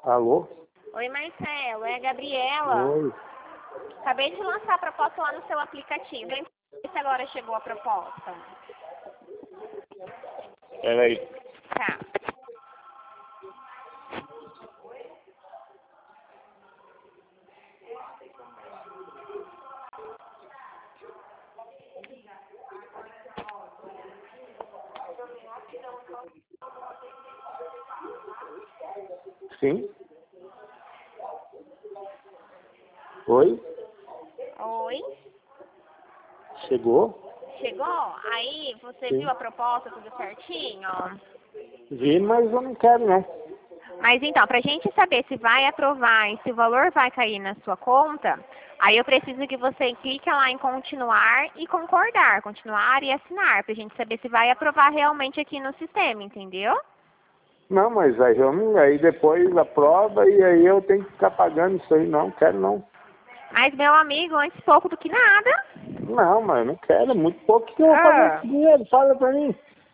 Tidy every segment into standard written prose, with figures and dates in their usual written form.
Alô? Oi, Marcelo, é a Gabriela. Oi. Acabei de lançar a proposta lá no seu aplicativo. Vem ver se agora chegou a proposta. Peraí. Tá. Sim? Oi? Oi? Chegou? Chegou? Aí, você Sim. viu a proposta, tudo certinho? Vi, mas eu não quero, não. Mas então, pra gente saber se vai aprovar e se o valor vai cair na sua conta, aí eu preciso que você clique lá em continuar e concordar, continuar e assinar, pra gente saber se vai aprovar realmente aqui no sistema, entendeu? Não, mas aí, aí depois aprova e aí eu tenho que ficar pagando isso aí. Não, quero não. Mas, meu amigo, antes pouco do que nada. Não, mas eu não quero. É muito pouco. O que eu vou fazer com Ah. esse dinheiro? Fala pra mim.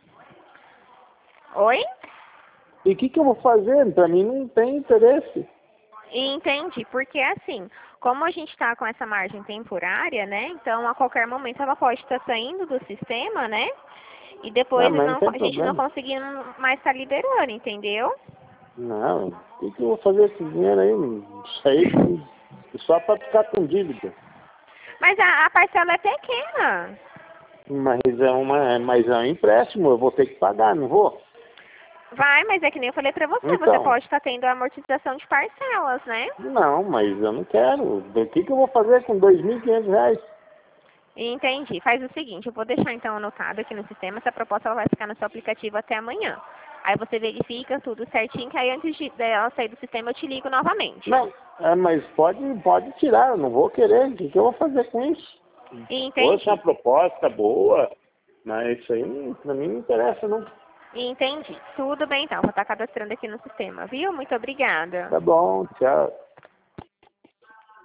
Oi? E o que eu vou fazer? Pra mim não tem interesse. Entendi, porque assim, como a gente está com essa margem temporária, né? Então a qualquer momento ela pode estar saindo do sistema, né? E Não, depois mas não tem a gente não problema. conseguindo mais estar liberando, entendeu? Não, o que eu vou fazer com esse dinheiro aí? Isso aí só pra ficar com dívida. Mas a parcela é pequena. Mas é um empréstimo, eu vou ter que pagar, não vou? Vai, mas é que nem eu falei pra você, você Então, pode estar tendo a amortização de parcelas, né? não, mas eu não quero. O que eu vou fazer com R$ 2.500? Entendi. Faz o seguinte, eu vou deixar então anotado aqui no sistema, essa proposta ela vai ficar no seu aplicativo até amanhã. Aí você verifica tudo certinho, que aí antes dela sair do sistema eu te ligo novamente. Não, mas pode tirar, eu não vou querer. O que eu vou fazer com isso? Poxa, uma Entendi. proposta boa, mas isso aí pra mim não interessa, não. Entendi. Tudo bem então, vou estar cadastrando aqui no sistema, viu? Muito obrigada. Tá bom, tchau.